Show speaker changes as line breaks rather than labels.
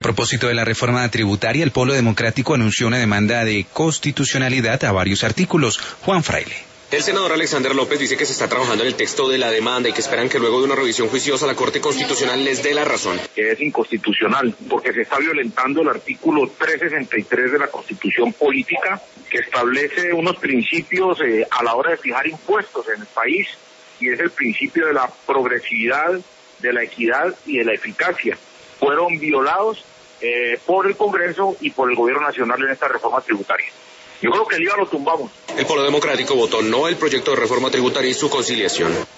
propósito de la reforma tributaria, el Polo Democrático anunció una demanda de constitucionalidad a varios artículos. Juan Fraile.
El senador Alexander López dice que se está trabajando en el texto de la demanda y que esperan que luego de una revisión juiciosa la Corte Constitucional les dé la razón.
Que es inconstitucional porque se está violentando el artículo 363 de la Constitución Política, que establece unos principios a la hora de fijar impuestos en el país, y es el principio de la progresividad, de la equidad y de la eficacia. Fueron violados por el Congreso y por el Gobierno Nacional en esta reforma tributaria. Yo creo que el IVA lo tumbamos.
El Polo Democrático votó no el proyecto de reforma tributaria y su conciliación.